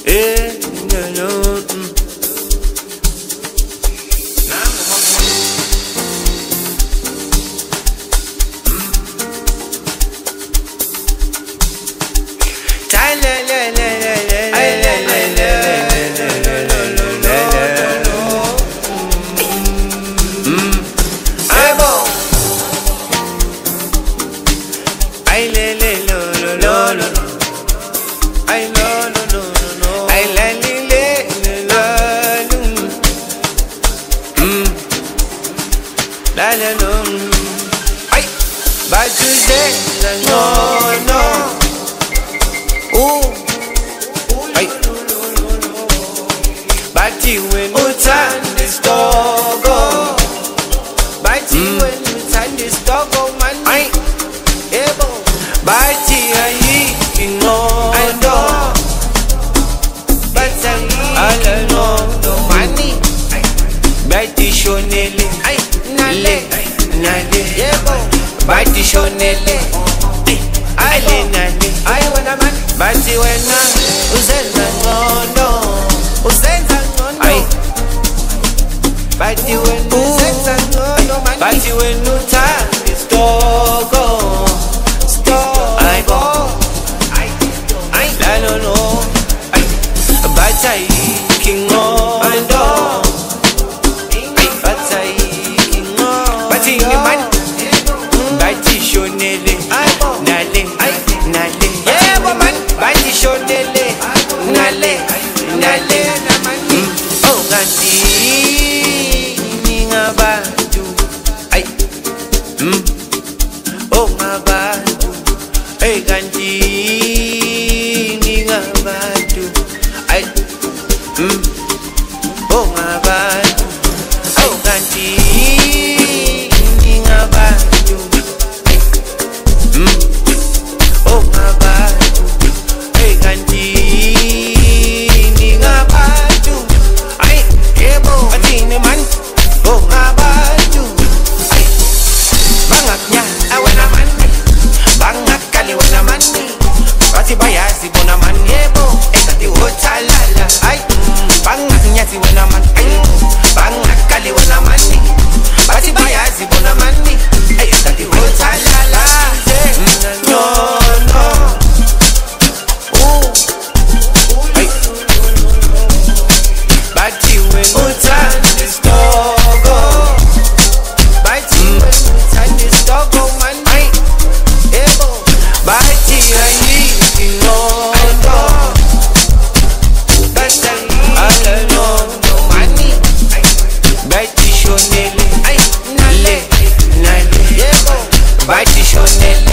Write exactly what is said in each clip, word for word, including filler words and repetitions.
Eh, no, no, mm. But today, no, no. Ooh, ay. But you when you turn this dog, but you when you turn this dog, man, ay. Ebo, but you ay, no, I know. But I know the money. But you show Nelly, ay, Nale, Nale, Ebo. Bati shonele, ale nale, ay wana man. Bati wena, uzenza ngono, uzenza ngono. Ay, bati wena, uzenza ngono man. Bati wena uthanda stogo, stogo. Ay bo, ay, ay, la no no. Ay, bati kingo, ando. Ay, bati kingo, bati ni man. Bati shonele, nale, nale, yeah, woman. Bati shonele, nale, nale, oh, ganti, ninga batu, ay, hmm, oh, ma batu, ay, ganti, ninga batu, ay, hmm, oh, ma batu, oh, ganti, ninga batu. Oh my God, hey ganti ni ngabatu, ay ebo atini man. Oh my God, ay bangak nya awena man, bangak kali wena man, bati bayazi bona man ebo, ekati hotalala, ay bangak nya si wena man, ay bangak kali wena man, bati bayazi bona man, ay ekati hotalala. No, no. Ooh, hey. But you when you turn this dog, but you when you turn this dog, man, hey, ebo. But you I need you know, but I don't know no money. But you show nele, ay, nale, nale, ebo. But you show nele.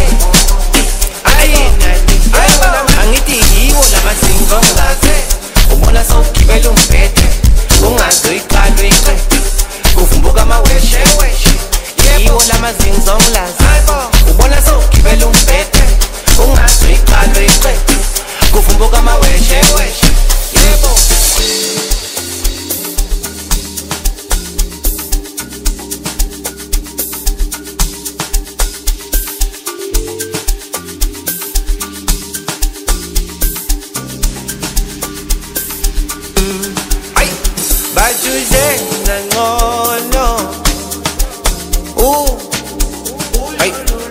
Angithi yiwo lamazingo ngaze ubona sawugibela umphethe ungazoyiqala iqede uvumbuka amaweshe yiwo lamazingo nglaze ubona sawugibela umphethe ungazoyiqala iqede uvumbuka amaweshe yebo. But you say no, no. Ooh, hey.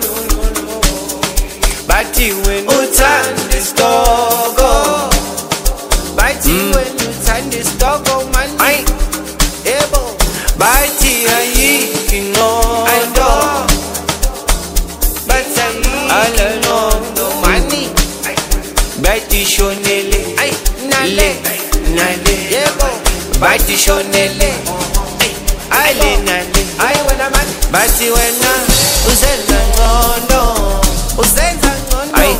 But you when you turn this dog, but you when you turn this dog, man, ay, ebo. But you ay, no, I know. But I don't know no money. But you show nele, ay, nale, nale, ebo. Bati shonele, ale nale, ay wena man. Bati wena, uzenza ngono, uzenza ngono. Ay,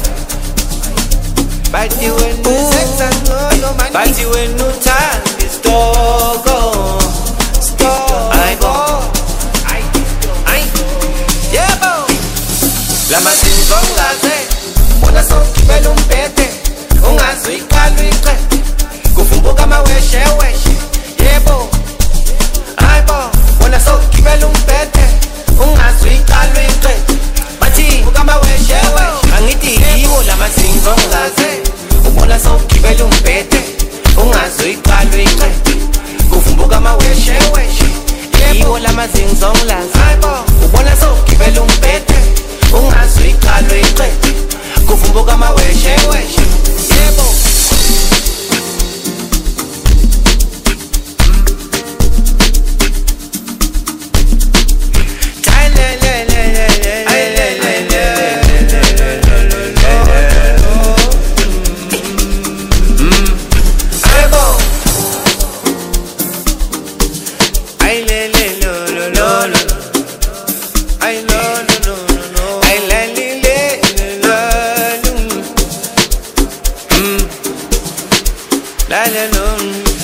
bati wena, uzenza ngono man. Bati wena uthanda stogo, stogo. Ay bo, ay, ay, yebo. Lama zingo ngaze, bona sawugibela umphethe, ungazoyiqala iqede, kuvumbuka amaweshe weshe. Yebo, aybo, wona sawugibela umphethe, ungazoyiqala iqede, bathi ukama weshewe, angithi yiwo lamazingo ngaze, ubona sawugibela umphethe, zonglaz ubona sogibela umbhede ungazwi ikhalo iqede kuvumbuka amaweshe weshe yebo I don't know.